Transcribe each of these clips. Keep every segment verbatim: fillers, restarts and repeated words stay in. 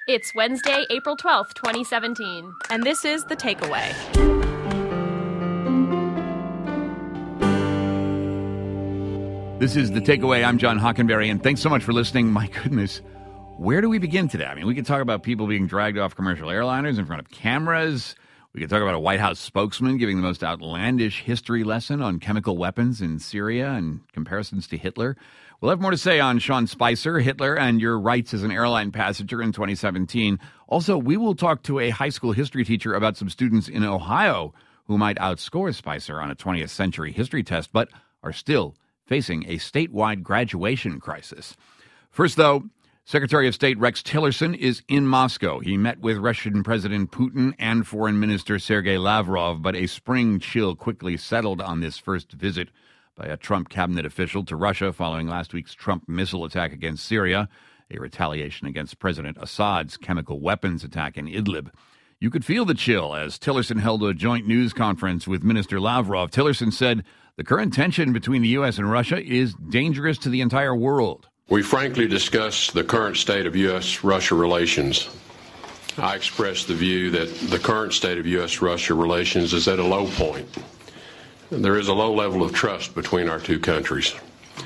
It's Wednesday, April twelfth, twenty seventeen. And this is The Takeaway. This is The Takeaway. I'm John Hockenberry, and thanks so much for listening. My goodness, where do we begin today? I mean, we could talk about people being dragged off commercial airliners in front of cameras. We could talk about a White House spokesman giving the most outlandish history lesson on chemical weapons in Syria and comparisons to Hitler. We'll have more to say on Sean Spicer, Hitler, and your rights as an airline passenger in twenty seventeen. Also, we will talk to a high school history teacher about some students in Ohio who might outscore Spicer on a twentieth century history test, but are still facing a statewide graduation crisis. First, though, Secretary of State Rex Tillerson is in Moscow. He met with Russian President Putin and Foreign Minister Sergei Lavrov, but a spring chill quickly settled on this first visit by a Trump cabinet official to Russia following last week's Trump missile attack against Syria, a retaliation against President Assad's chemical weapons attack in Idlib. You could feel the chill as Tillerson held a joint news conference with Minister Lavrov. Tillerson said the current tension between the U S and Russia is dangerous to the entire world. We frankly discussed the current state of U S Russia relations. I expressed the view that the current state of U S Russia relations is at a low point. There is a low level of trust between our two countries.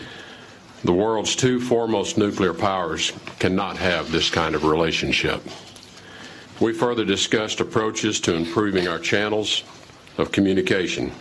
The world's two foremost nuclear powers cannot have this kind of relationship. We further discussed approaches to improving our channels of communication.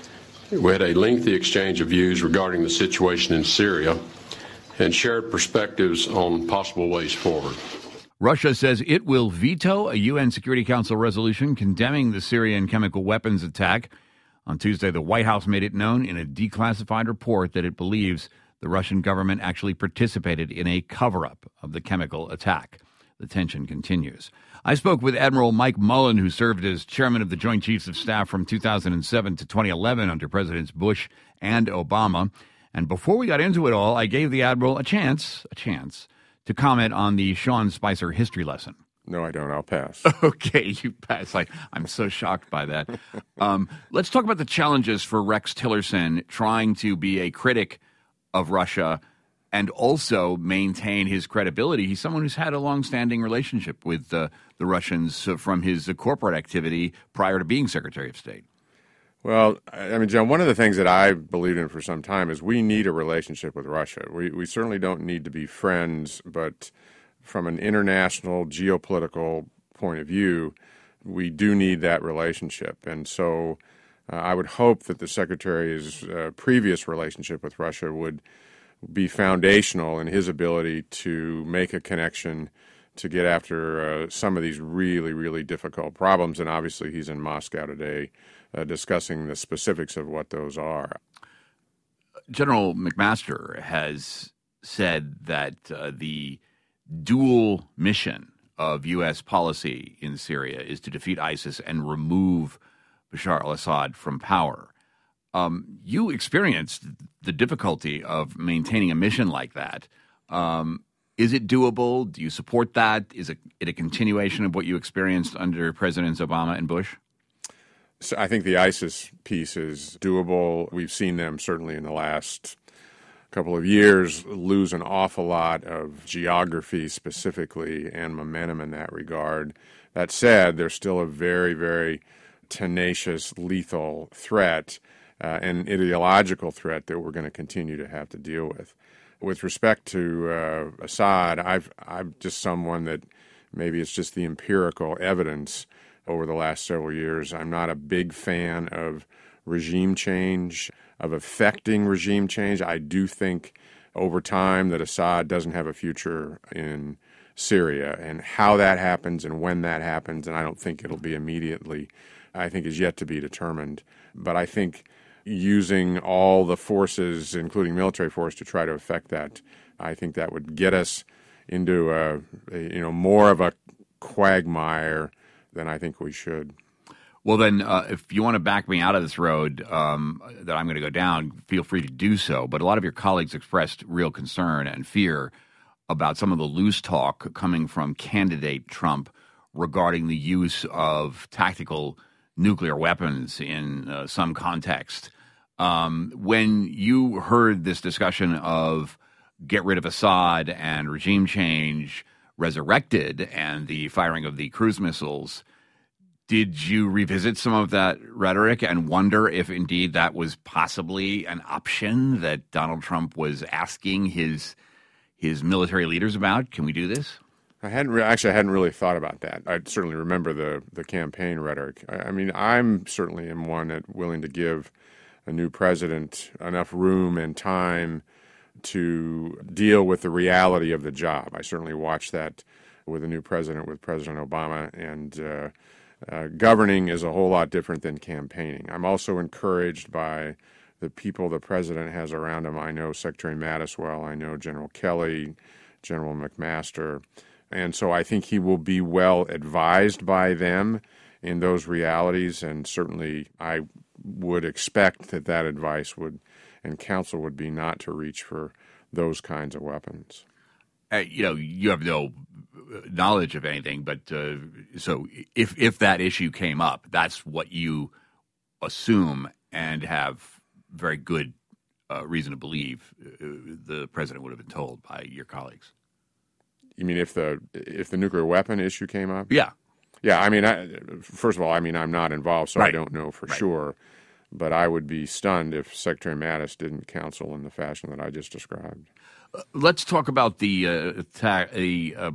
We had a lengthy exchange of views regarding the situation in Syria and shared perspectives on possible ways forward. Russia says it will veto a U N Security Council resolution condemning the Syrian chemical weapons attack. On Tuesday, the White House made it known in a declassified report that it believes the Russian government actually participated in a cover-up of the chemical attack. The tension continues. I spoke with Admiral Mike Mullen, who served as chairman of the Joint Chiefs of Staff from two thousand seven to twenty eleven under Presidents Bush and Obama. And before we got into it all, I gave the Admiral a chance, a chance, to comment on the Sean Spicer history lesson. No, I don't. I'll pass. Okay, you pass. I, I'm so shocked by that. Um, let's talk about the challenges for Rex Tillerson trying to be a critic of Russia and also maintain his credibility. He's someone who's had a longstanding relationship with uh, the Russians uh, from his uh, corporate activity prior to being Secretary of State. Well, I mean, John, one of the things that I've believed in for some time is we need a relationship with Russia. We we certainly don't need to be friends, but from an international geopolitical point of view, we do need that relationship. And so uh, I would hope that the Secretary's uh, previous relationship with Russia would be foundational in his ability to make a connection to get after uh, some of these really, really difficult problems. And obviously he's in Moscow today uh, discussing the specifics of what those are. General McMaster has said that uh, the dual mission of U S policy in Syria is to defeat ISIS and remove Bashar al-Assad from power. Um, you experienced the difficulty of maintaining a mission like that. Um, is it doable? Do you support that? Is it, it a continuation of what you experienced under Presidents Obama and Bush? So I think the ISIS piece is doable. We've seen them certainly in the last couple of years lose an awful lot of geography specifically and momentum in that regard. That said, they're still a very, very tenacious, lethal threat, uh, and ideological threat that we're going to continue to have to deal with. With respect to uh, Assad, I've, I'm just someone that maybe it's just the empirical evidence over the last several years. I'm not a big fan of regime change, of affecting regime change. I do think over time that Assad doesn't have a future in Syria, and how that happens and when that happens, and I don't think it'll be immediately, I think is yet to be determined. But I think using all the forces, including military force, to try to affect that, I think that would get us into a, a you know more of a quagmire than I think we should. Well, then, uh, if you want to back me out of this road um, that I'm going to go down, feel free to do so. But a lot of your colleagues expressed real concern and fear about some of the loose talk coming from candidate Trump regarding the use of tactical nuclear weapons in uh, some context. Um, when you heard this discussion of get rid of Assad and regime change resurrected and the firing of the cruise missiles, did you revisit some of that rhetoric and wonder if indeed that was possibly an option that Donald Trump was asking his his military leaders about? Can we do this? I hadn't re- actually I hadn't really thought about that. I certainly remember the the campaign rhetoric. I, I mean, I'm certainly am one that willing to give a new president enough room and time to deal with the reality of the job. I certainly watched that with a new president, with President Obama, and uh, uh, governing is a whole lot different than campaigning. I'm also encouraged by the people the president has around him. I know Secretary Mattis well. I know General Kelly, General McMaster. And so I think he will be well advised by them in those realities, and certainly I would expect that that advice would and counsel would be not to reach for those kinds of weapons. Uh, you know, you have no knowledge of anything, but uh, so if if that issue came up, that's what you assume and have very good uh, reason to believe uh, the president would have been told by your colleagues. You mean if the if the nuclear weapon issue came up? Yeah. Yeah, I mean, I, first of all, I mean, I'm not involved, so right. I don't know for right. sure. But I would be stunned if Secretary Mattis didn't counsel in the fashion that I just described. Uh, let's talk about the uh, attack, the uh,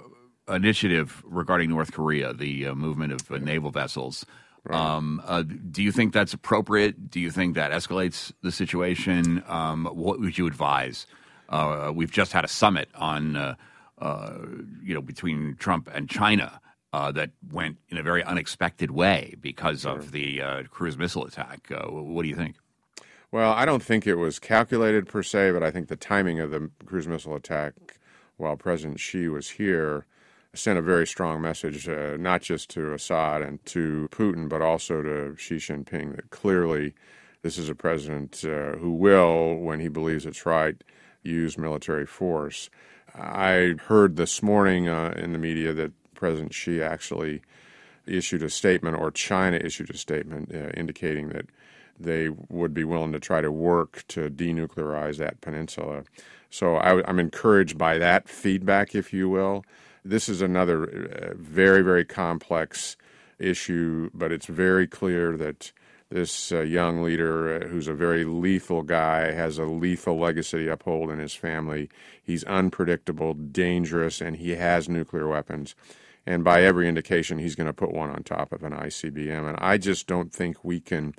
initiative regarding North Korea, the uh, movement of uh, naval vessels. Right. Um, uh, do you think that's appropriate? Do you think that escalates the situation? Um, what would you advise? Uh, we've just had a summit on, uh, uh, you know, between Trump and China. Uh, that went in a very unexpected way because sure. of the uh, cruise missile attack. Uh, what do you think? Well, I don't think it was calculated per se, but I think the timing of the cruise missile attack while President Xi was here sent a very strong message, uh, not just to Assad and to Putin, but also to Xi Jinping, that clearly this is a president uh, who will, when he believes it's right, use military force. I heard this morning uh, in the media that President Xi actually issued a statement, or China issued a statement, uh, indicating that they would be willing to try to work to denuclearize that peninsula. So I, I'm encouraged by that feedback, if you will. This is another uh, very, very complex issue, but it's very clear that this uh, young leader, uh, who's a very lethal guy, has a lethal legacy to uphold in his family. He's unpredictable, dangerous, and he has nuclear weapons. And by every indication, he's going to put one on top of an I C B M. And I just don't think we can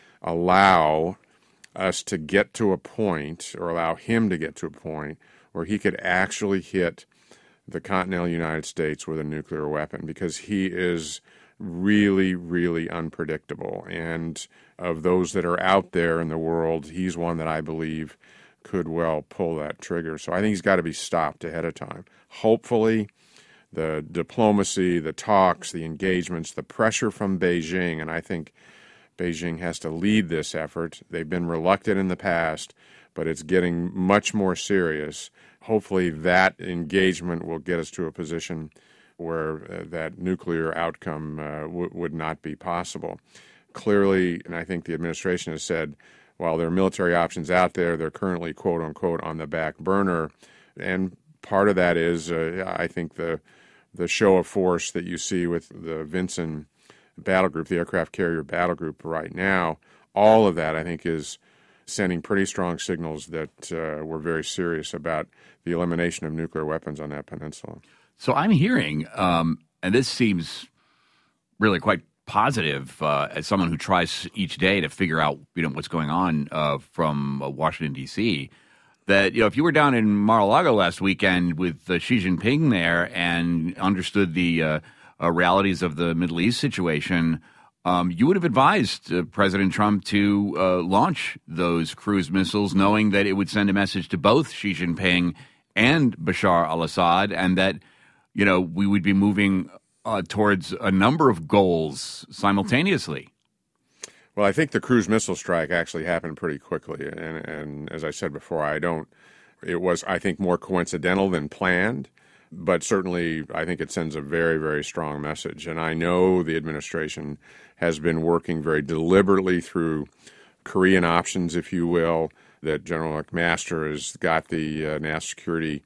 allow us to get to a point, or allow him to get to a point, where he could actually hit the continental United States with a nuclear weapon, because he is really, really unpredictable. And of those that are out there in the world, he's one that I believe could well pull that trigger. So I think he's got to be stopped ahead of time. Hopefully, the diplomacy, the talks, the engagements, the pressure from Beijing, and I think Beijing has to lead this effort. They've been reluctant in the past, but it's getting much more serious. Hopefully that engagement will get us to a position where uh, that nuclear outcome uh, w- would not be possible. Clearly, and I think the administration has said, while there are military options out there, they're currently, quote unquote, on the back burner. And part of that is, uh, I think, the the show of force that you see with the Vinson battle group, the aircraft carrier battle group right now. All of that, I think, is sending pretty strong signals that uh, we're very serious about the elimination of nuclear weapons on that peninsula. So I'm hearing, um, and this seems really quite positive uh, as someone who tries each day to figure out, you know, what's going on uh, from uh, Washington, D C, that, you know, if you were down in Mar-a-Lago last weekend with uh, Xi Jinping there and understood the uh, uh, realities of the Middle East situation, um, you would have advised uh, President Trump to uh, launch those cruise missiles, knowing that it would send a message to both Xi Jinping and Bashar al-Assad, and that, you know, we would be moving uh, towards a number of goals simultaneously. Well, I think the cruise missile strike actually happened pretty quickly. And, and as I said before, I don't, it was, I think, more coincidental than planned. But certainly, I think it sends a very, very strong message. And I know the administration has been working very deliberately through Korean options, if you will, that General McMaster has got the uh, national security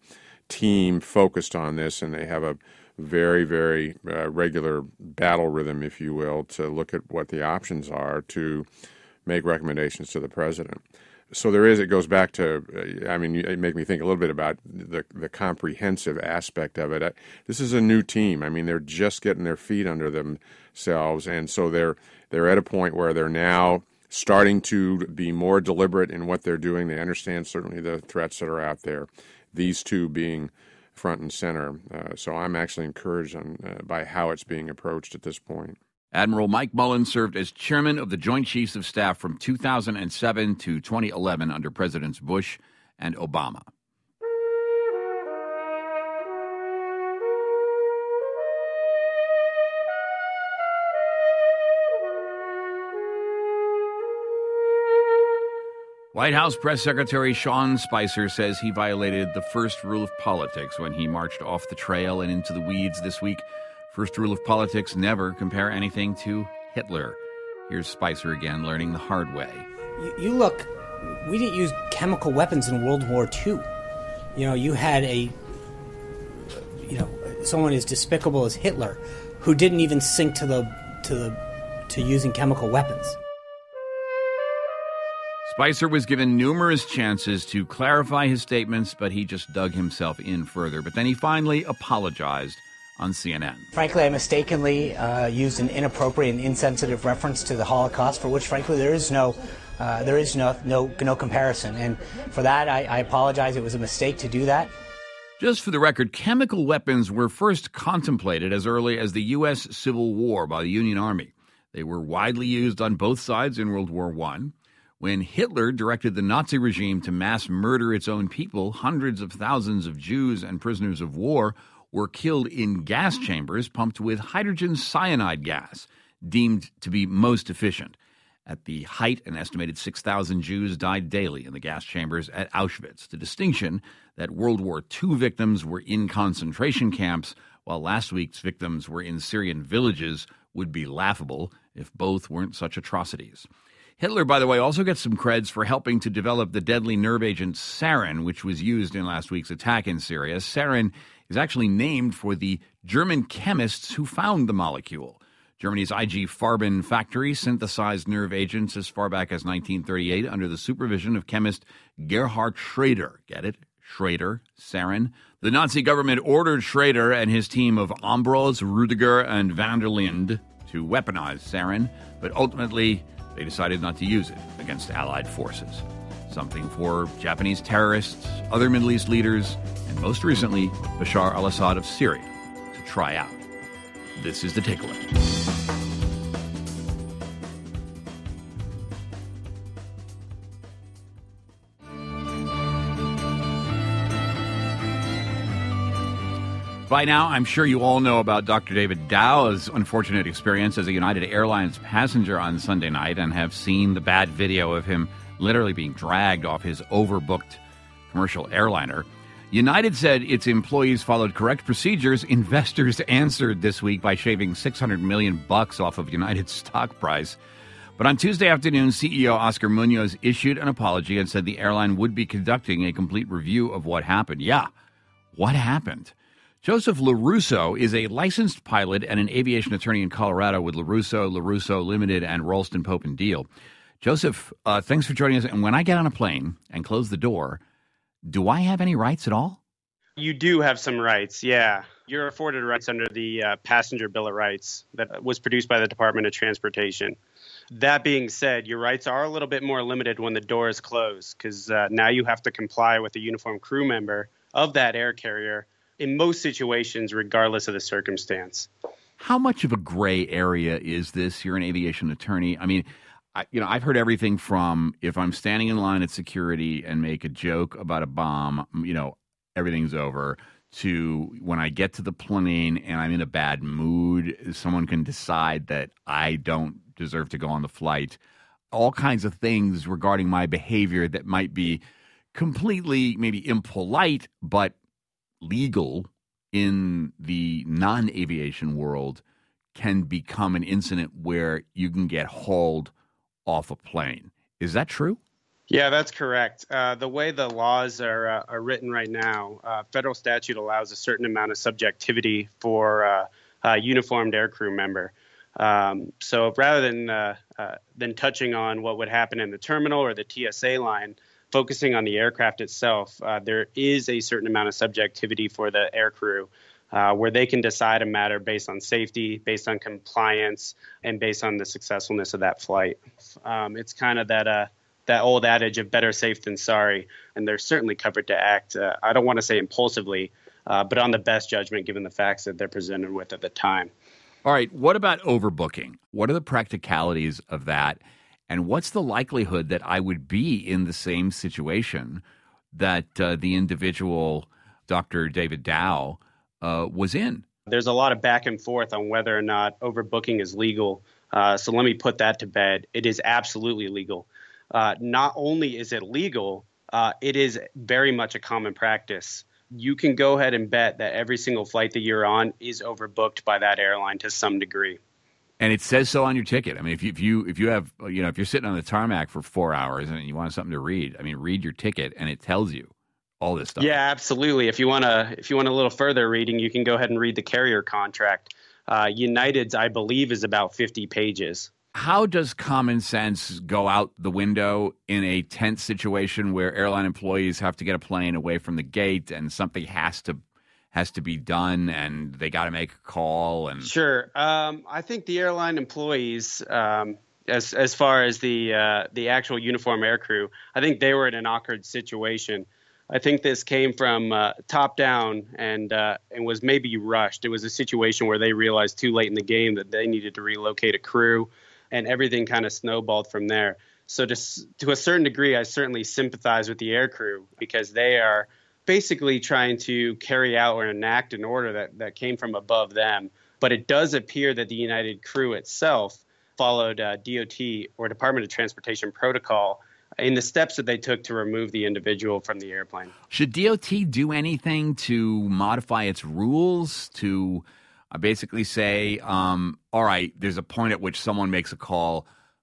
team focused on this, and they have a very, very uh, regular battle rhythm, if you will, to look at what the options are to make recommendations to the president. So there is, it goes back to, uh, I mean, it make me think a little bit about the the comprehensive aspect of it. I, this is a new team. I mean, they're just getting their feet under themselves, and so they're they're at a point where they're now starting to be more deliberate in what they're doing. They understand certainly the threats that are out there, these two being front and center. Uh, so I'm actually encouraged on, uh, by how it's being approached at this point. Admiral Mike Mullen served as chairman of the Joint Chiefs of Staff from two thousand seven to twenty eleven under Presidents Bush and Obama. White House Press Secretary Sean Spicer says he violated the first rule of politics when he marched off the trail and into the weeds this week. First rule of politics, never compare anything to Hitler. Here's Spicer again, learning the hard way. You, you look, we didn't use chemical weapons in World War Two. You know, you had a, you know, someone as despicable as Hitler who didn't even sink to the to the to using chemical weapons. Spicer was given numerous chances to clarify his statements, but he just dug himself in further. But then he finally apologized on C N N. Frankly, I mistakenly uh, used an inappropriate and insensitive reference to the Holocaust, for which, frankly, there is no, uh, there is no, no, no comparison. And for that, I, I apologize. It was a mistake to do that. Just for the record, chemical weapons were first contemplated as early as the U S Civil War by the Union Army. They were widely used on both sides in World War One. When Hitler directed the Nazi regime to mass murder its own people, hundreds of thousands of Jews and prisoners of war were killed in gas chambers pumped with hydrogen cyanide gas, deemed to be most efficient. At the height, an estimated six thousand Jews died daily in the gas chambers at Auschwitz. The distinction that World War Two victims were in concentration camps, while last week's victims were in Syrian villages, would be laughable if both weren't such atrocities. Hitler, by the way, also gets some creds for helping to develop the deadly nerve agent sarin, which was used in last week's attack in Syria. Sarin is actually named for the German chemists who found the molecule. Germany's I G Farben factory synthesized nerve agents as far back as nineteen thirty-eight under the supervision of chemist Gerhard Schrader. Get it? Schrader, sarin. The Nazi government ordered Schrader and his team of Ambros, Rudiger, and van der Linde to weaponize sarin, but ultimately they decided not to use it against Allied forces. Something for Japanese terrorists, other Middle East leaders, and most recently, Bashar al-Assad of Syria to try out. This is The Takeaway. By now, I'm sure you all know about Doctor David Dow's unfortunate experience as a United Airlines passenger on Sunday night and have seen the bad video of him literally being dragged off his overbooked commercial airliner. United said its employees followed correct procedures. Investors answered this week by shaving six hundred million bucks off of United's stock price. But on Tuesday afternoon, C E O Oscar Munoz issued an apology and said the airline would be conducting a complete review of what happened. Yeah, what happened? Joseph LaRusso is a licensed pilot and an aviation attorney in Colorado with LaRusso, LaRusso Limited, and Ralston Pope and Deal. Joseph, uh, thanks for joining us. And when I get on a plane and close the door, do I have any rights at all? You do have some rights, yeah. You're afforded rights under the uh, Passenger Bill of Rights that was produced by the Department of Transportation. That being said, your rights are a little bit more limited when the door is closed because uh, now you have to comply with a uniformed crew member of that air carrier in most situations, regardless of the circumstance. How much of a gray area is this? You're an aviation attorney. I mean, I, you know, I've heard everything from if I'm standing in line at security and make a joke about a bomb, you know, everything's over, to when I get to the plane and I'm in a bad mood, someone can decide that I don't deserve to go on the flight. All kinds of things regarding my behavior that might be completely maybe impolite, but legal in the non-aviation world can become an incident where you can get hauled off a plane. Is that true? Yeah, that's correct. Uh, the way the laws are, uh, are written right now, uh, federal statute allows a certain amount of subjectivity for uh, a uniformed aircrew member. Um, so rather than uh, uh, than touching on what would happen in the terminal or the T S A line, focusing on the aircraft itself, uh, there is a certain amount of subjectivity for the aircrew uh, where they can decide a matter based on safety, based on compliance, and based on the successfulness of that flight. Um, it's kind of that uh, that old adage of better safe than sorry, and they're certainly covered to act, uh, I don't want to say impulsively, uh, but on the best judgment given the facts that they're presented with at the time. All right, what about overbooking? What are the practicalities of that? And what's the likelihood that I would be in the same situation that uh, the individual, Doctor David Dow, uh, was in? There's a lot of back and forth on whether or not overbooking is legal. Uh, so let me put that to bed. It is absolutely legal. Uh, not only is it legal, uh, it is very much a common practice. You can go ahead and bet that every single flight that you're on is overbooked by that airline to some degree. And it says so on your ticket. I mean, if you if you if you have you know if you're sitting on the tarmac for four hours and you want something to read, I mean, read your ticket and it tells you all this stuff. Yeah, absolutely. If you want to if you want a little further reading, you can go ahead and read the carrier contract. Uh, United's, I believe, is about fifty pages. How does common sense go out the window in a tense situation where airline employees have to get a plane away from the gate and something has to has to be done and they got to make a call? And Sure. Um, I think the airline employees, um, as as far as the uh, the actual uniform aircrew, I think they were in an awkward situation. I think this came from uh, top down and uh, and was maybe rushed. It was a situation where they realized too late in the game that they needed to relocate a crew, and everything kind of snowballed from there. So to, to a certain degree, I certainly sympathize with the aircrew because they are basically trying to carry out or enact an order that, that came from above them. But it does appear that the United crew itself followed uh, D O T or Department of Transportation protocol in the steps that they took to remove the individual from the airplane. Should D O T do anything to modify its rules to I basically say, um, all right, there's a point at which someone makes a call,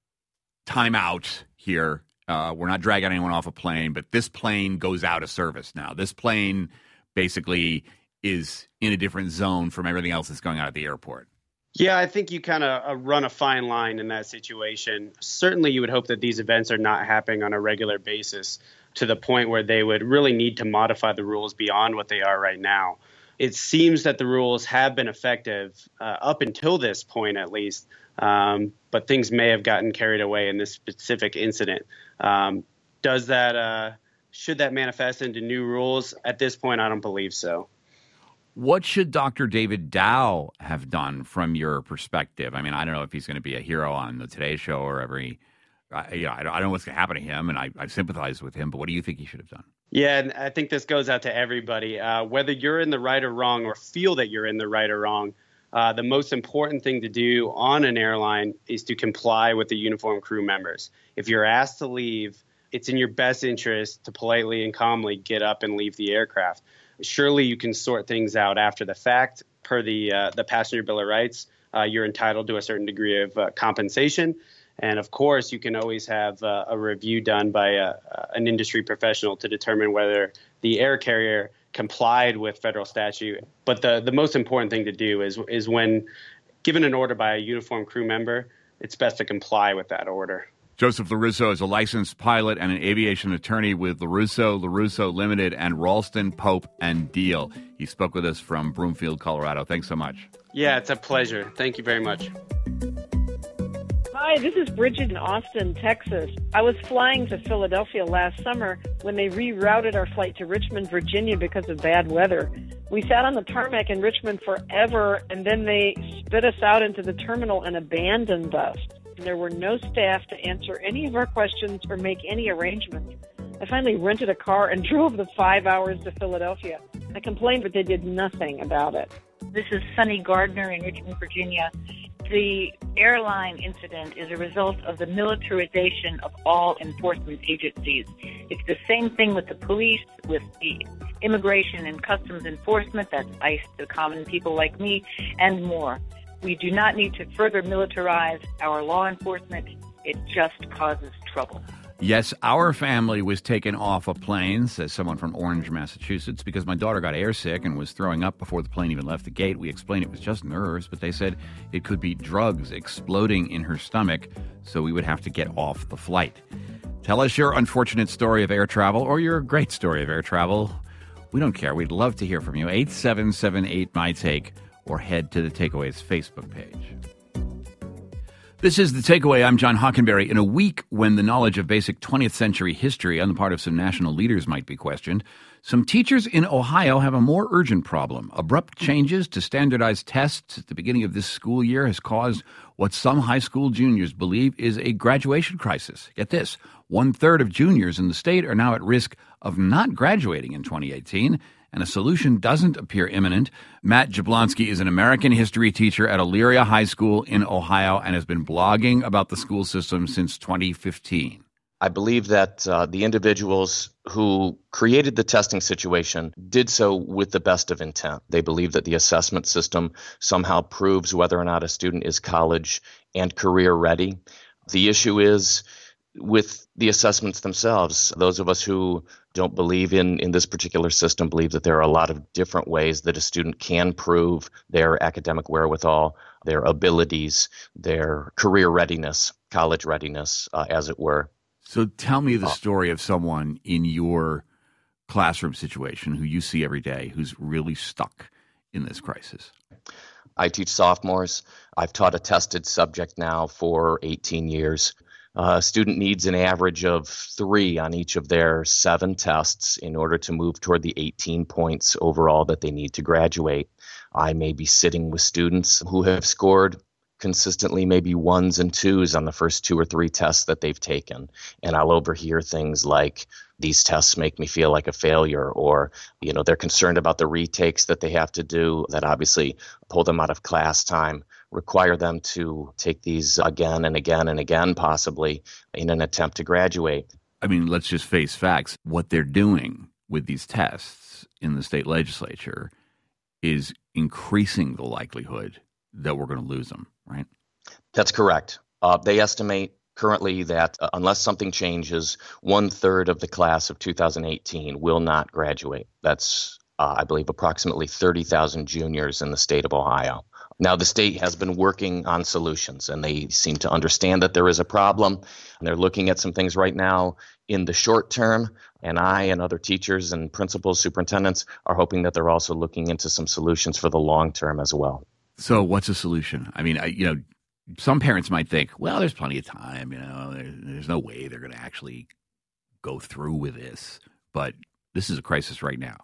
time out here. Uh, we're not dragging anyone off a plane, but this plane goes out of service now. This plane basically is in a different zone from everything else that's going on at the airport. Yeah, I think you kind of uh, run a fine line in that situation. Certainly you would hope that these events are not happening on a regular basis to the point where they would really need to modify the rules beyond what they are right now. It seems that the rules have been effective uh, up until this point, at least, um, but things may have gotten carried away in this specific incident. Um, does that uh, should that manifest into new rules? At this point, I don't believe so. What should Doctor David Dow have done from your perspective? I mean, I don't know if he's going to be a hero on the Today Show or every. I, you know, I don't, I don't know what's going to happen to him, and I, I sympathize with him. But what do you think he should have done? Yeah, and I think this goes out to everybody. Uh, whether you're in the right or wrong or feel that you're in the right or wrong, uh, the most important thing to do on an airline is to comply with the uniformed crew members. If you're asked to leave, it's in your best interest to politely and calmly get up and leave the aircraft. Surely you can sort things out after the fact. Per the, uh, the Passenger Bill of Rights, uh, you're entitled to a certain degree of uh, compensation. And, of course, you can always have uh, a review done by a, an industry professional to determine whether the air carrier complied with federal statute. But the, the most important thing to do is is when given an order by a uniformed crew member, it's best to comply with that order. Joseph LaRusso is a licensed pilot and an aviation attorney with LaRusso, LaRusso Limited, and Ralston, Pope, and Deal. He spoke with us from Broomfield, Colorado. Thanks so much. Yeah, it's a pleasure. Thank you very much. Hi, this is Bridget in Austin, Texas. I was flying to Philadelphia last summer when they rerouted our flight to Richmond, Virginia because of bad weather. We sat on the tarmac in Richmond forever, and then they spit us out into the terminal and abandoned us. There were no staff to answer any of our questions or make any arrangements. I finally rented a car and drove the five hours to Philadelphia. I complained, but they did nothing about it. This is Sunny Gardner in Richmond, Virginia. The airline incident is a result of the militarization of all enforcement agencies. It's the same thing with the police, with the immigration and customs enforcement, that's ICE to common people like me, and more. We do not need to further militarize our law enforcement. It just causes trouble. Yes, our family was taken off a plane, says someone from Orange, Massachusetts, because my daughter got airsick and was throwing up before the plane even left the gate. We explained it was just nerves, but they said it could be drugs exploding in her stomach, so we would have to get off the flight. Tell us your unfortunate story of air travel or your great story of air travel. We don't care. We'd love to hear from you. eight seven seven eight, M Y Take, or head to the Takeaway's Facebook page. This is The Takeaway. I'm John Hockenberry. In a week when the knowledge of basic twentieth century history on the part of some national leaders might be questioned, some teachers in Ohio have a more urgent problem. Abrupt changes to standardized tests at the beginning of this school year has caused what some high school juniors believe is a graduation crisis. Get this, one-third of juniors in the state are now at risk of not graduating in twenty eighteen, and a solution doesn't appear imminent. Matt Jablonski is an American history teacher at Elyria High School in Ohio and has been blogging about the school system since twenty fifteen. I believe that uh, the individuals who created the testing situation did so with the best of intent. They believe that the assessment system somehow proves whether or not a student is college and career ready. The issue is with the assessments themselves. Those of us who don't believe in, in this particular system believe that there are a lot of different ways that a student can prove their academic wherewithal, their abilities, their career readiness, college readiness, uh, as it were. So tell me the story of someone in your classroom situation who you see every day who's really stuck in this crisis. I teach sophomores. I've taught a tested subject now for eighteen years. A student needs an average of three on each of their seven tests in order to move toward the eighteen points overall that they need to graduate. I may be sitting with students who have scored consistently maybe ones and twos on the first two or three tests that they've taken. And I'll overhear things like, these tests make me feel like a failure, or, you know, they're concerned about the retakes that they have to do that obviously pull them out of class time, require them to take these again and again and again, possibly in an attempt to graduate. I mean, let's just face facts. What they're doing with these tests in the state legislature is increasing the likelihood that we're going to lose them, right? That's correct. Uh, they estimate currently that uh, unless something changes, one third of the class of two thousand eighteen will not graduate. That's, uh, I believe, approximately thirty thousand juniors in the state of Ohio. Now, the state has been working on solutions, and they seem to understand that there is a problem, and they're looking at some things right now in the short term, and I and other teachers and principals, superintendents are hoping that they're also looking into some solutions for the long term as well. So what's a solution? I mean, I, you know, some parents might think, well, there's plenty of time, you know, there, there's no way they're going to actually go through with this, but this is a crisis right now.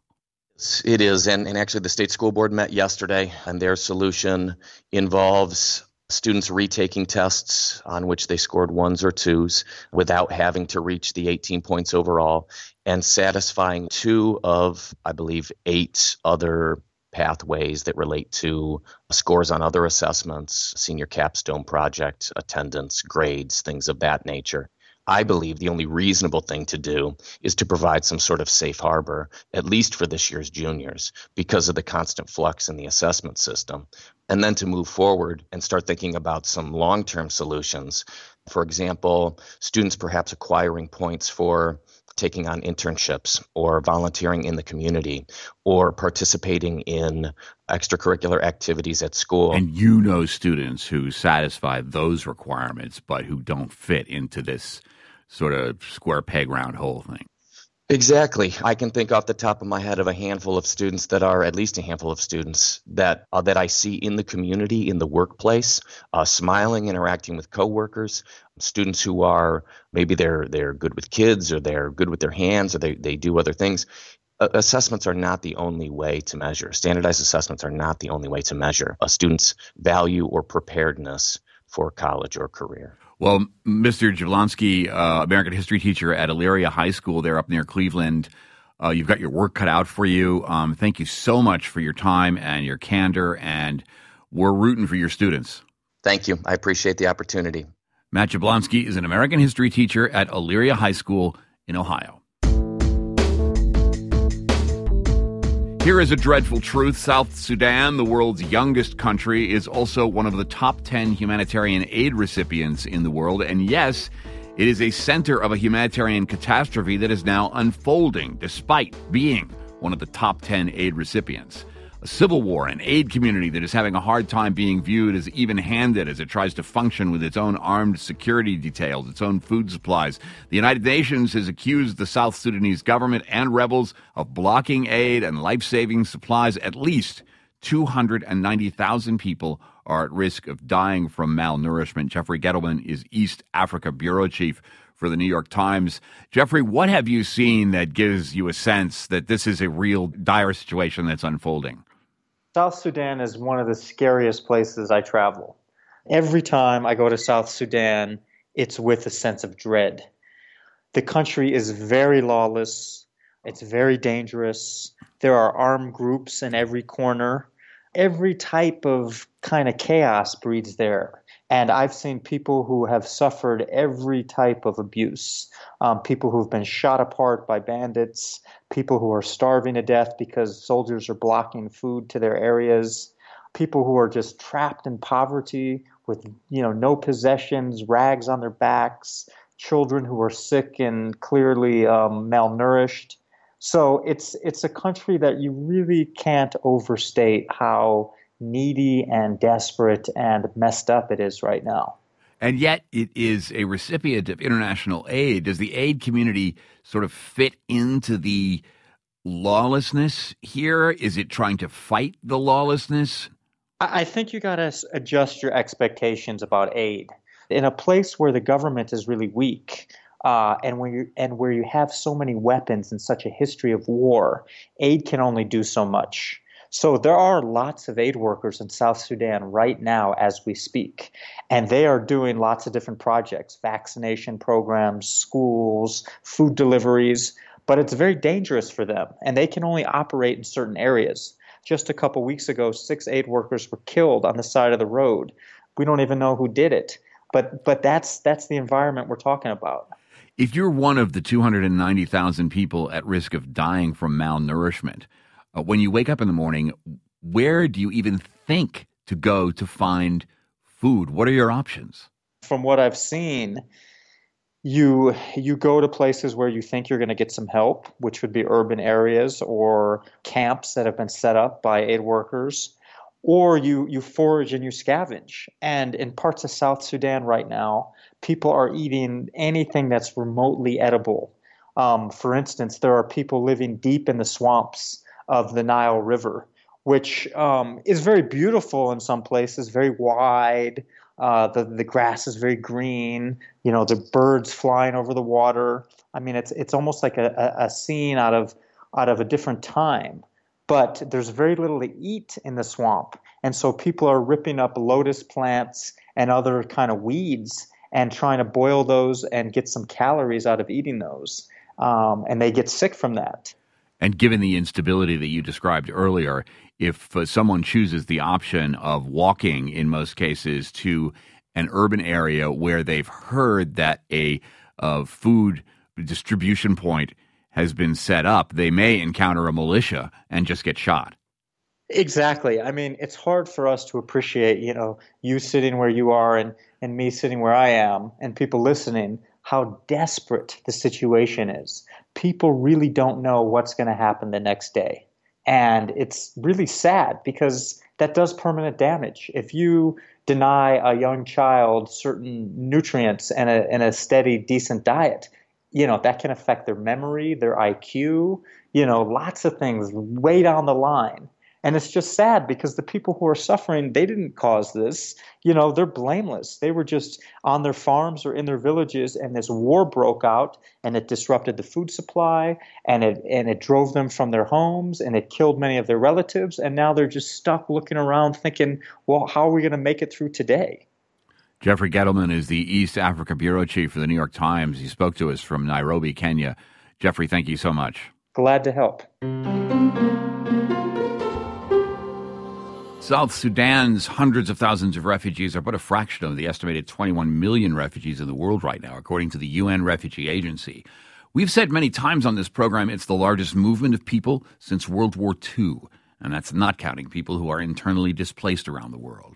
It is, and, and actually the state school board met yesterday, and their solution involves students retaking tests on which they scored ones or twos without having to reach the eighteen points overall, and satisfying two of, I believe, eight other pathways that relate to scores on other assessments, senior capstone project, attendance, grades, things of that nature. I believe the only reasonable thing to do is to provide some sort of safe harbor, at least for this year's juniors, because of the constant flux in the assessment system, and then to move forward and start thinking about some long-term solutions. For example, students perhaps acquiring points for taking on internships or volunteering in the community or participating in extracurricular activities at school. And you know students who satisfy those requirements but who don't fit into this sort of square peg round hole thing. Exactly. I can think off the top of my head of a handful of students that are, at least a handful of students that uh, that I see in the community, in the workplace, uh, smiling, interacting with coworkers, students who are, maybe they're they're good with kids or they're good with their hands or they, they do other things. Uh, assessments are not the only way to measure. Standardized assessments are not the only way to measure a student's value or preparedness for college or career. Well, Mister Jablonski, uh, American history teacher at Elyria High School there up near Cleveland, uh, you've got your work cut out for you. Um, thank you so much for your time and your candor, and we're rooting for your students. Thank you. I appreciate the opportunity. Matt Jablonski is an American history teacher at Elyria High School in Ohio. Here is a dreadful truth. South Sudan, the world's youngest country, is also one of the top ten humanitarian aid recipients in the world. And yes, It is a center of a humanitarian catastrophe that is now unfolding, despite being one of the top ten aid recipients. A civil war, an aid community that is having a hard time being viewed as even-handed as it tries to function with its own armed security details, its own food supplies. The United Nations has accused the South Sudanese government and rebels of blocking aid and life-saving supplies. At least two hundred ninety thousand people are at risk of dying from malnourishment. Jeffrey Gettleman is East Africa bureau chief for the New York Times. Jeffrey, what have you seen that gives you a sense that this is a real dire situation that's unfolding? South Sudan is one of the scariest places I travel. Every time I go to South Sudan, it's with a sense of dread. The country is very lawless. It's very dangerous. There are armed groups in every corner. Every type of kind of chaos breeds there. And I've seen people who have suffered every type of abuse. Um, people who've been shot apart by bandits, people who are starving to death because soldiers are blocking food to their areas, people who are just trapped in poverty with, you know, no possessions, rags on their backs, children who are sick and clearly um, malnourished. So it's it's a country that you really can't overstate how needy and desperate and messed up it is right now. And yet it is a recipient of international aid. Does the aid community sort of fit into the lawlessness here? Is it trying to fight the lawlessness? I think you got to adjust your expectations about aid. In a place where the government is really weak, uh, and where you, and where you have so many weapons and such a history of war, aid can only do so much. So there are lots of aid workers in South Sudan right now as we speak, and they are doing lots of different projects, vaccination programs, schools, food deliveries, but it's very dangerous for them, and they can only operate in certain areas. Just a couple weeks ago, six aid workers were killed on the side of the road. We don't even know who did it, but but that's that's the environment we're talking about. If you're one of the two hundred ninety thousand people at risk of dying from malnourishment, Uh, when you wake up in the morning, where do you even think to go to find food? What are your options? From what I've seen, you you go to places where you think you're going to get some help, which would be urban areas or camps that have been set up by aid workers, or you, you forage and you scavenge. And in parts of South Sudan right now, people are eating anything that's remotely edible. Um, for instance, there are people living deep in the swamps of the Nile River, which um, is very beautiful in some places, very wide. Uh, the the grass is very green. You know, the birds flying over the water. I mean, it's it's almost like a, a, a scene out of out of a different time. But there's very little to eat in the swamp, and so people are ripping up lotus plants and other kind of weeds and trying to boil those and get some calories out of eating those, um, and they get sick from that. And given the instability that you described earlier, if uh, someone chooses the option of walking, in most cases, to an urban area where they've heard that a uh, food distribution point has been set up, they may encounter a militia and just get shot. Exactly. I mean, it's hard for us to appreciate, you know, you sitting where you are and, and me sitting where I am and people listening, how desperate the situation is. People really don't know what's going to happen the next day. And it's really sad because that does permanent damage. If you deny a young child certain nutrients and a, and a steady, decent diet, you know, that can affect their memory, their I Q, you know, lots of things way down the line. And it's just sad because the people who are suffering, they didn't cause this. You know, they're blameless. They were just on their farms or in their villages, and this war broke out, and it disrupted the food supply, and it and it drove them from their homes, and it killed many of their relatives, and now they're just stuck looking around thinking, well, how are we going to make it through today? Jeffrey Gettleman is the East Africa bureau chief for the New York Times. He spoke to us from Nairobi, Kenya. Jeffrey, thank you so much. Glad to help. South Sudan's hundreds of thousands of refugees are but a fraction of the estimated twenty-one million refugees in the world right now, according to the U N Refugee Agency. We've said many times on this program it's the largest movement of people since World War Two, and that's not counting people who are internally displaced around the world.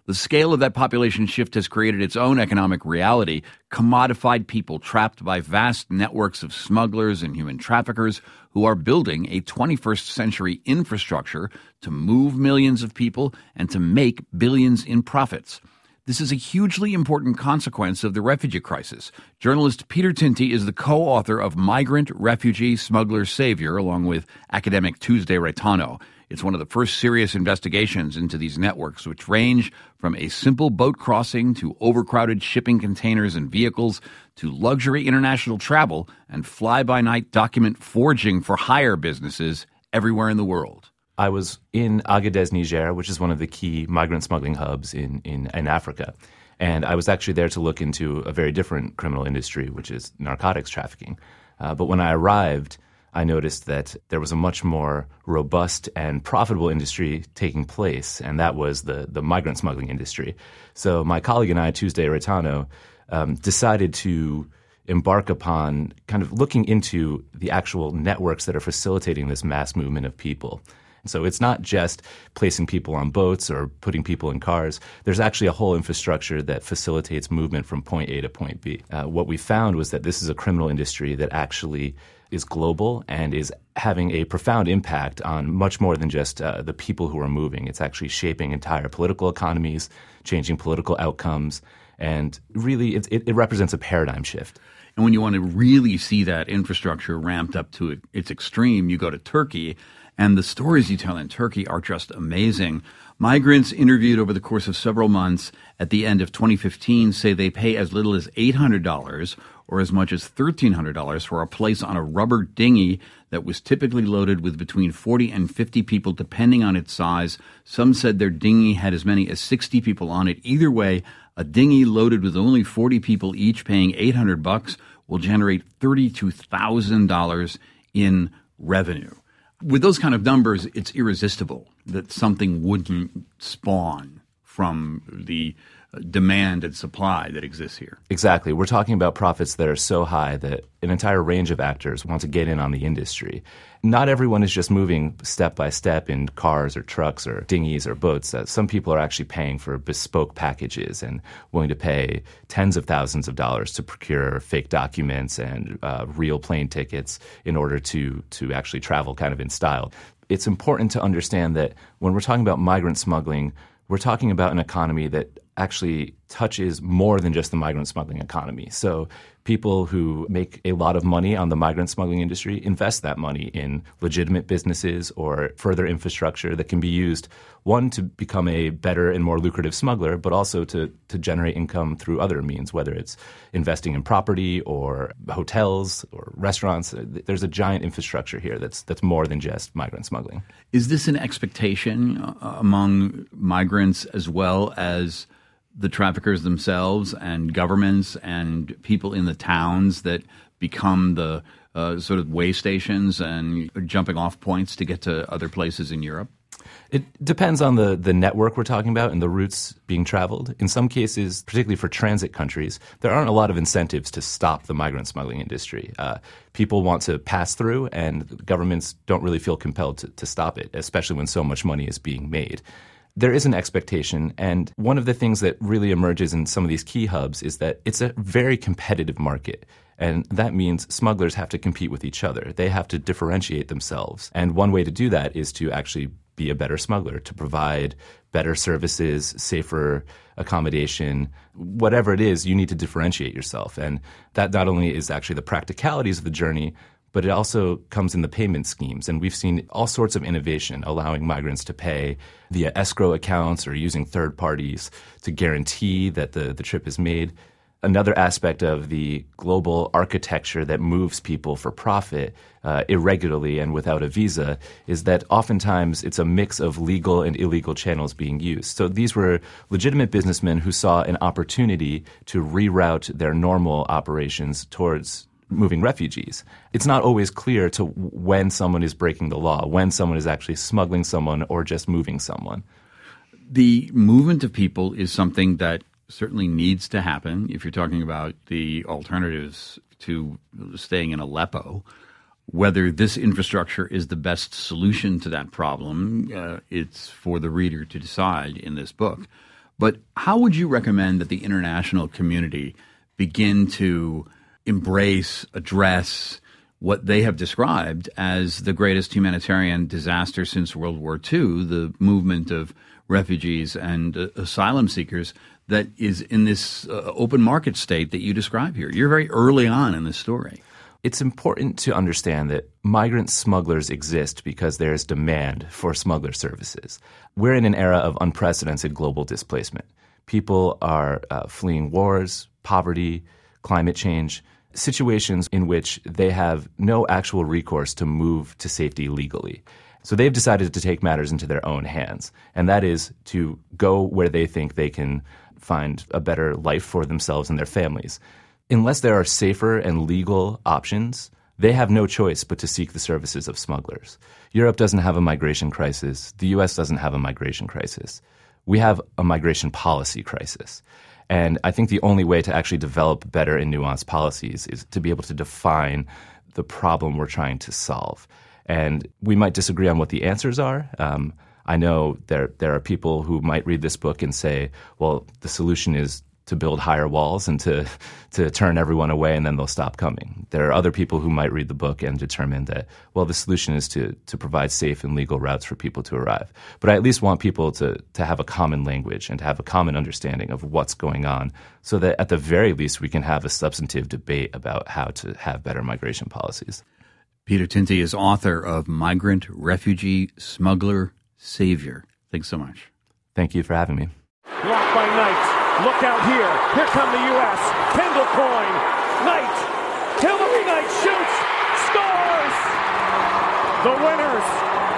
The scale of that population shift has created its own economic reality, commodified people trapped by vast networks of smugglers and human traffickers who are building a twenty-first century infrastructure to move millions of people and to make billions in profits. This is a hugely important consequence of the refugee crisis. Journalist Peter Tinti is the co-author of Migrant, Refugee, Smuggler, Savior, along with academic Tuesday Retano. It's one of the first serious investigations into these networks, which range from a simple boat crossing to overcrowded shipping containers and vehicles to luxury international travel and fly-by-night document forging for hire businesses everywhere in the world. I was in Agadez, Niger, which is one of the key migrant smuggling hubs in, in, in Africa. And I was actually there to look into a very different criminal industry, which is narcotics trafficking. Uh, but when I arrived, I noticed that there was a much more robust and profitable industry taking place, and that was the, the migrant smuggling industry. So my colleague and I, Tuesday Retano, um, decided to embark upon kind of looking into the actual networks that are facilitating this mass movement of people. So it's not just placing people on boats or putting people in cars. There's actually a whole infrastructure that facilitates movement from point A to point B. Uh, what we found was that this is a criminal industry that actually is global and is having a profound impact on much more than just uh, the people who are moving. It's actually shaping entire political economies, changing political outcomes, and really it, it, it represents a paradigm shift. And when you want to really see that infrastructure ramped up to its extreme, you go to Turkey. And the stories you tell in Turkey are just amazing. Migrants interviewed over the course of several months at the end of twenty fifteen say they pay as little as eight hundred dollars or as much as thirteen hundred dollars for a place on a rubber dinghy that was typically loaded with between forty and fifty people, depending on its size. Some said their dinghy had as many as sixty people on it. Either way, a dinghy loaded with only forty people each paying eight hundred bucks will generate thirty-two thousand dollars in revenue. With those kind of numbers, it's irresistible that something wouldn't spawn from the demand and supply that exists here. Exactly. We're talking about profits that are so high that an entire range of actors want to get in on the industry. Not everyone is just moving step by step in cars or trucks or dinghies or boats. Uh, some people are actually paying for bespoke packages and willing to pay tens of thousands of dollars to procure fake documents and uh, real plane tickets in order to, to actually travel kind of in style. It's important to understand that when we're talking about migrant smuggling, we're talking about an economy that actually touches more than just the migrant smuggling economy. So people who make a lot of money on the migrant smuggling industry invest that money in legitimate businesses or further infrastructure that can be used, one, to become a better and more lucrative smuggler, but also to, to generate income through other means, whether it's investing in property or hotels or restaurants. There's a giant infrastructure here that's that's more than just migrant smuggling. Is this an expectation uh, among migrants as well as the traffickers themselves and governments and people in the towns that become the uh, sort of way stations and jumping off points to get to other places in Europe? It depends on the, the network we're talking about and the routes being traveled. In some cases, particularly for transit countries, there aren't a lot of incentives to stop the migrant smuggling industry. Uh, people want to pass through, and governments don't really feel compelled to, to stop it, especially when so much money is being made. There is an expectation, and one of the things that really emerges in some of these key hubs is that it's a very competitive market. And that means smugglers have to compete with each other. They have to differentiate themselves. And one way to do that is to actually be a better smuggler, to provide better services, safer accommodation. Whatever it is, you need to differentiate yourself. And that not only is actually the practicalities of the journey, but it also comes in the payment schemes. And we've seen all sorts of innovation allowing migrants to pay via escrow accounts or using third parties to guarantee that the, the trip is made. Another aspect of the global architecture that moves people for profit uh, irregularly and without a visa is that oftentimes it's a mix of legal and illegal channels being used. So these were legitimate businessmen who saw an opportunity to reroute their normal operations towards moving refugees. It's not always clear to when someone is breaking the law, when someone is actually smuggling someone or just moving someone. The movement of people is something that certainly needs to happen if you're talking about the alternatives to staying in Aleppo. Whether this infrastructure is the best solution to that problem, uh, it's for the reader to decide in this book. But how would you recommend that the international community begin to embrace, address what they have described as the greatest humanitarian disaster since World War Two, the movement of refugees and uh, asylum seekers that is in this uh, open market state that you describe here? You're very early on in this story. It's important to understand that migrant smugglers exist because there is demand for smuggler services. We're in an era of unprecedented global displacement. People are uh, fleeing wars, poverty, climate change, situations in which they have no actual recourse to move to safety legally. So they've decided to take matters into their own hands, and that is to go where they think they can find a better life for themselves and their families. Unless there are safer and legal options, they have no choice but to seek the services of smugglers. Europe doesn't have a migration crisis. The U S doesn't have a migration crisis. We have a migration policy crisis. And I think the only way to actually develop better and nuanced policies is to be able to define the problem we're trying to solve. And we might disagree on what the answers are. Um, I know there there are people who might read this book and say, well, the solution is to build higher walls and to to turn everyone away and then they'll stop coming. There are other people who might read the book and determine that, well, the solution is to to provide safe and legal routes for people to arrive. But I at least want people to to have a common language and to have a common understanding of what's going on so that at the very least we can have a substantive debate about how to have better migration policies. Peter Tinti is author of Migrant, Refugee, Smuggler, Savior. Thanks so much. Thank you for having me. Blocked by Knight. Look out here. Here come the U S. Kendall Coyne. Knight. Hillary Knight shoots. Scores. The winners.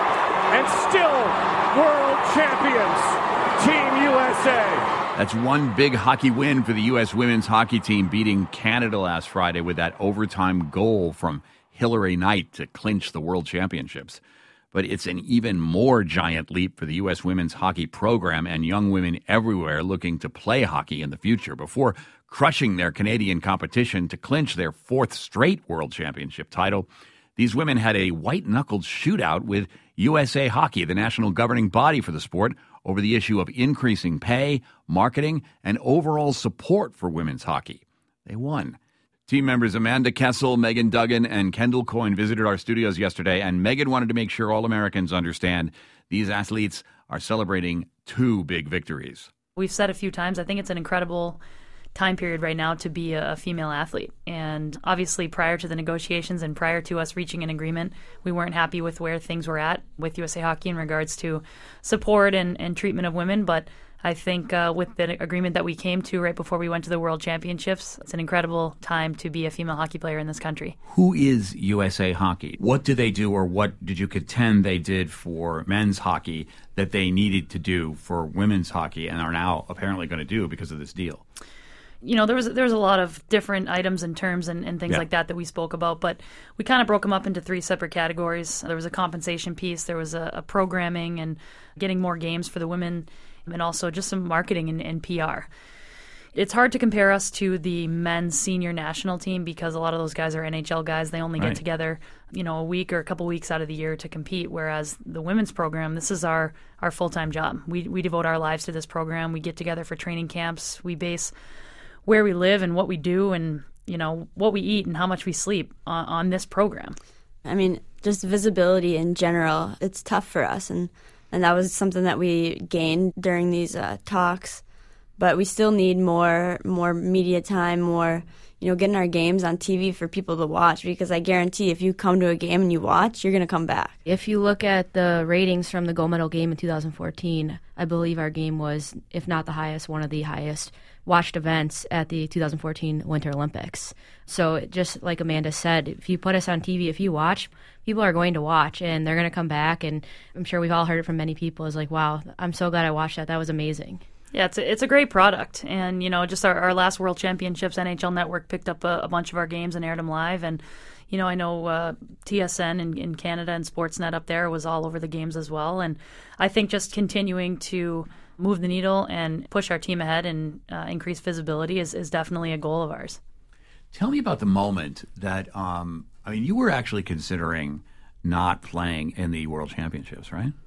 And still world champions. Team U S A. That's one big hockey win for the U S women's hockey team, beating Canada last Friday with that overtime goal from Hillary Knight to clinch the World Championships. But it's an even more giant leap for the U S women's hockey program and young women everywhere looking to play hockey in the future before crushing their Canadian competition to clinch their fourth straight World Championship title. These women had a white-knuckled shootout with U S A Hockey, the national governing body for the sport, over the issue of increasing pay, marketing, and overall support for women's hockey. They won. Team members Amanda Kessel, Megan Duggan, and Kendall Coyne visited our studios yesterday, and Megan wanted to make sure all Americans understand these athletes are celebrating two big victories. We've said a few times, I think it's an incredible time period right now to be a female athlete. And obviously prior to the negotiations and prior to us reaching an agreement, we weren't happy with where things were at with U S A Hockey in regards to support and, and treatment of women. But I think uh, with the agreement that we came to right before we went to the World Championships, it's an incredible time to be a female hockey player in this country. Who is U S A Hockey? What do they do, or what did you contend they did for men's hockey that they needed to do for women's hockey and are now apparently going to do because of this deal? You know, there was there was a lot of different items and terms and, and things yeah. like that that we spoke about, but we kind of broke them up into three separate categories. There was a compensation piece, there was a, a programming and getting more games for the women, and also just some marketing and, and P R. It's hard to compare us to the men's senior national team because a lot of those guys are N H L guys. They only right. get together, you know, a week or a couple weeks out of the year to compete, whereas the women's program, this is our, our full-time job. We we devote our lives to this program. We get together for training camps. We base where we live and what we do and, you know, what we eat and how much we sleep on, on this program. I mean, just visibility in general, it's tough for us, and And that was something that we gained during these uh, talks. But we still need more more media time, more, you know, getting our games on T V for people to watch, because I guarantee if you come to a game and you watch, you're going to come back. If you look at the ratings from the gold medal game in two thousand fourteen, I believe our game was, if not the highest, one of the highest watched events at the two thousand fourteen Winter Olympics. So just like Amanda said, if you put us on T V, if you watch, people are going to watch and they're going to come back. And I'm sure we've all heard it from many people. It's like, wow, I'm so glad I watched that. That was amazing. Yeah, it's a, it's a great product. And, you know, just our, our last World Championships, N H L Network picked up a, a bunch of our games and aired them live. And, you know, I know uh, T S N in, in Canada and Sportsnet up there was all over the games as well. And I think just continuing to move the needle and push our team ahead and uh, increase visibility is, is definitely a goal of ours. Tell me about the moment that, um, I mean, you were actually considering not playing in the World Championships, right?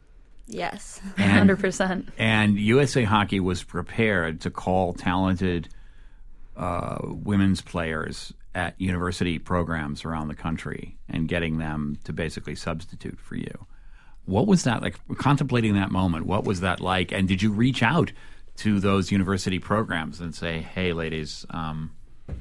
Yes. one hundred percent. And U S A Hockey was prepared to call talented uh, women's players at university programs around the country and getting them to basically substitute for you. What was that like, contemplating that moment? What was that like? And did you reach out to those university programs and say, hey, ladies, um,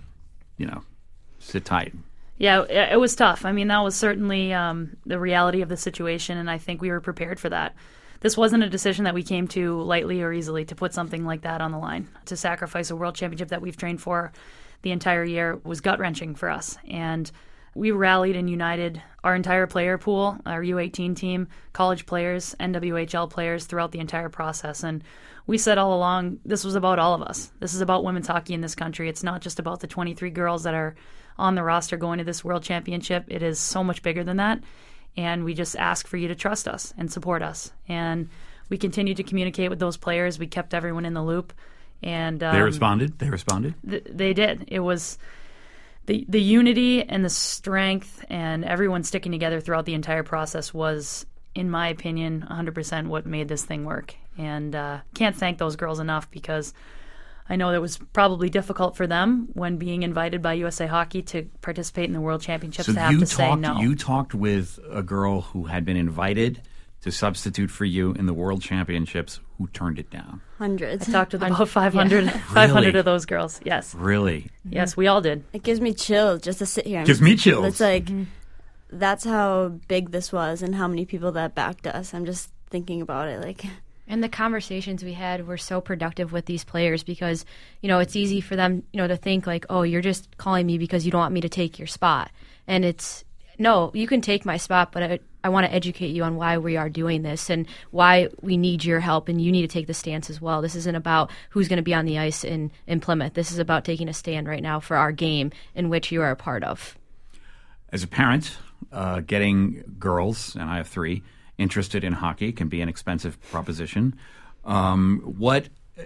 you know, sit tight? Yeah, it, it was tough. I mean, that was certainly um, the reality of the situation, and I think we were prepared for that. This wasn't a decision that we came to lightly or easily, to put something like that on the line. To sacrifice a world championship that we've trained for the entire year was gut-wrenching for us. And we rallied and united our entire player pool, our U eighteen team, college players, N W H L players throughout the entire process. And we said all along, this was about all of us. This is about women's hockey in this country. It's not just about the twenty-three girls that are on the roster going to this world championship. It is so much bigger than that. And we just ask for you to trust us and support us. And we continued to communicate with those players. We kept everyone in the loop. And um, They responded? They responded? Th- they did. It was the the unity and the strength and everyone sticking together throughout the entire process was, in my opinion, one hundred percent what made this thing work. And uh, can't thank those girls enough, because I know it was probably difficult for them when being invited by U S A Hockey to participate in the World Championships So to have you to talked, say no. You talked with a girl who had been invited to substitute for you in the World Championships who turned it down. Hundreds. I talked with about five hundred, Yeah. five hundred Really? of those girls. Yes. Really? Yes, we all did. It gives me chills just to sit here. and- Gives me chills. It's like, that's how big this was and how many people that backed us. I'm just thinking about it. Like, And the conversations we had were so productive with these players, because, you know, it's easy for them, you know, to think like, oh, you're just calling me because you don't want me to take your spot. And it's, no, you can take my spot, but I, I want to educate you on why we are doing this and why we need your help, and you need to take the stance as well. This isn't about who's going to be on the ice in, in Plymouth. This is about taking a stand right now for our game, in which you are a part of. As a parent, uh, getting girls, and I have three, interested in hockey can be an expensive proposition. Um, what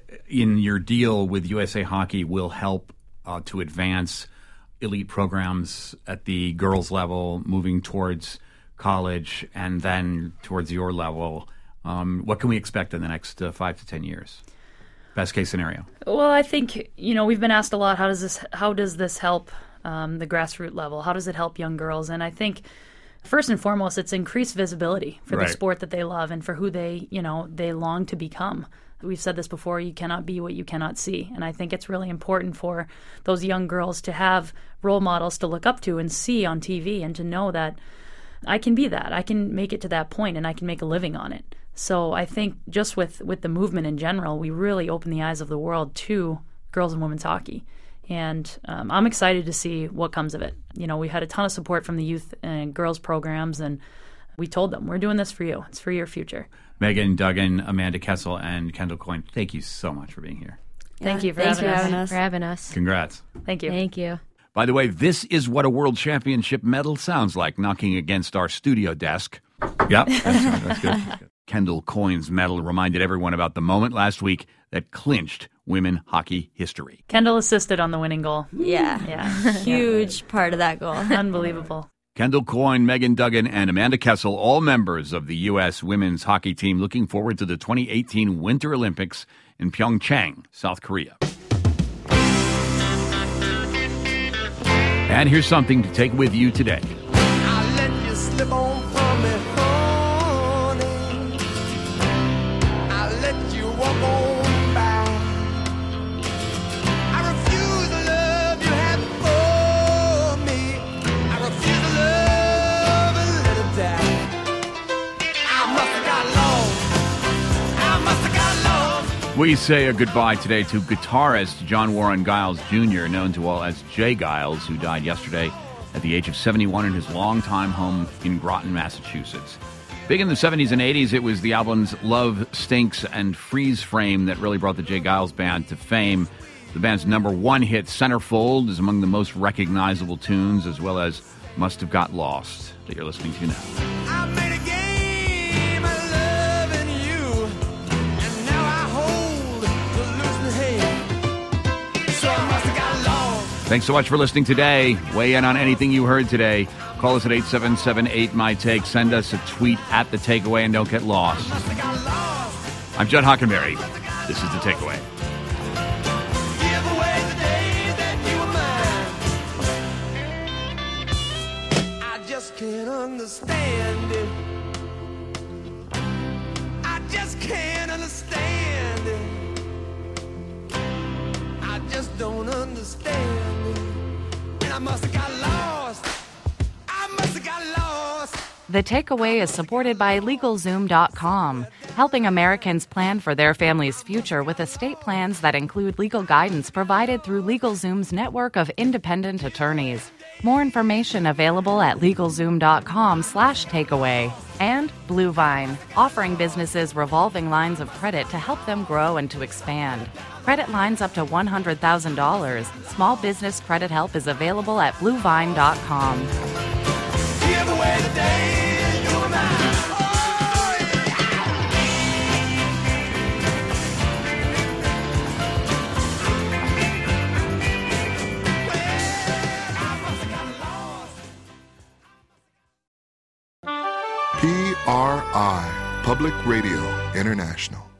in your deal with U S A Hockey will help uh, to advance elite programs at the girls level, moving towards college and then towards your level? Um, what can we expect in the next uh, five to ten years? Best case scenario. Well, I think, you know, we've been asked a lot, how does this how does this help um, the grassroots level? How does it help young girls? And I think first and foremost, it's increased visibility for Right. the sport that they love and for who they, you know, they long to become. We've said this before, you cannot be what you cannot see. And I think it's really important for those young girls to have role models to look up to and see on T V, and to know that I can be that. I can make it to that point, and I can make a living on it. So I think just with, with the movement in general, we really open the eyes of the world to girls and women's hockey. And um, I'm excited to see what comes of it. You know, we had a ton of support from the youth and girls programs, and we told them, we're doing this for you. It's for your future. Megan Duggan, Amanda Kessel, and Kendall Coyne, thank you so much for being here. Thank Yeah, you for thanks having for us. having us. For having us. Congrats. Thank you. Thank you. By the way, this is what a World Championship medal sounds like knocking against our studio desk. Yep, that's, that's good. That's good. Kendall Coyne's medal reminded everyone about the moment last week that clinched women hockey history. Kendall assisted on the winning goal. yeah. Yeah. Huge part of that goal. Unbelievable. Kendall Coyne, Megan Duggan, and Amanda Kessel, all members of the U S women's hockey team, looking forward to the twenty eighteen Winter Olympics in Pyeongchang, South Korea. And here's something to take with you today. I let you slip on from me, honey. I let you walk on by. I refuse the love you had for me. I refuse the love and let it die. I must have got lost. I must have got lost. We say a goodbye today to guitarist John Warren Giles Junior, known to all as Jay Giles, who died yesterday at the age of seventy-one in his longtime home in Groton, Massachusetts. Big in the seventies and eighties, it was the albums Love Stinks and Freeze Frame that really brought the Jay Giles Band to fame. The band's number one hit, Centerfold, is among the most recognizable tunes, as well as Must Have Got Lost, that you're listening to now. I made a game of loving you, and now I hold the losing hand. So I must have got lost. Thanks so much for listening today. Weigh in on anything you heard today. Call us at eight seven seven eight my take. Send us a tweet at The Takeaway, and don't get lost. I'm Judd Hockenberry. This is The Takeaway. Can't understand it. I just can't understand it. I just don't understand it. And I must have got lost. I must have got lost. The Takeaway is supported by LegalZoom dot com, helping Americans plan for their family's future with estate plans that include legal guidance provided through LegalZoom's network of independent attorneys. More information available at LegalZoom dot com slash takeaway. And Bluevine, offering businesses revolving lines of credit to help them grow and to expand. Credit lines up to one hundred thousand dollars. Small business credit help is available at Bluevine dot com. Give away the day you're mine. P R I, Public Radio International.